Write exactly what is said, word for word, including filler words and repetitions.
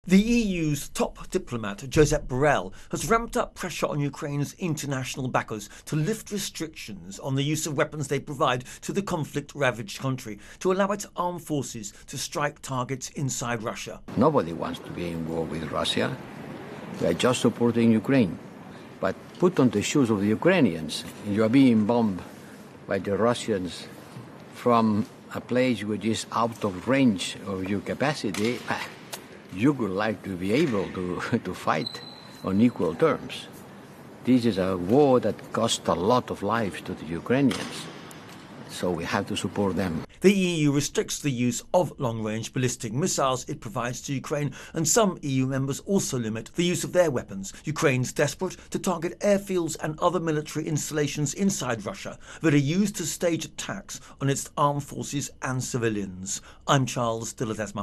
The E U's top diplomat, Josep Borrell, has ramped up pressure on Ukraine's international backers to lift restrictions on the use of weapons they provide to the conflict-ravaged country, to allow its armed forces to strike targets inside Russia. Nobody wants to be in war with Russia. We are just supporting Ukraine. But put on the shoes of the Ukrainians. You are being bombed by the Russians from a place which is out of range of your capacity. You would like to be able to, to fight on equal terms. This is a war that cost a lot of lives to the Ukrainians, so we have to support them. The E U restricts the use of long-range ballistic missiles it provides to Ukraine, and some E U members also limit the use of their weapons. Ukraine's desperate to target airfields and other military installations inside Russia that are used to stage attacks on its armed forces and civilians. I'm Charles de Ledesma.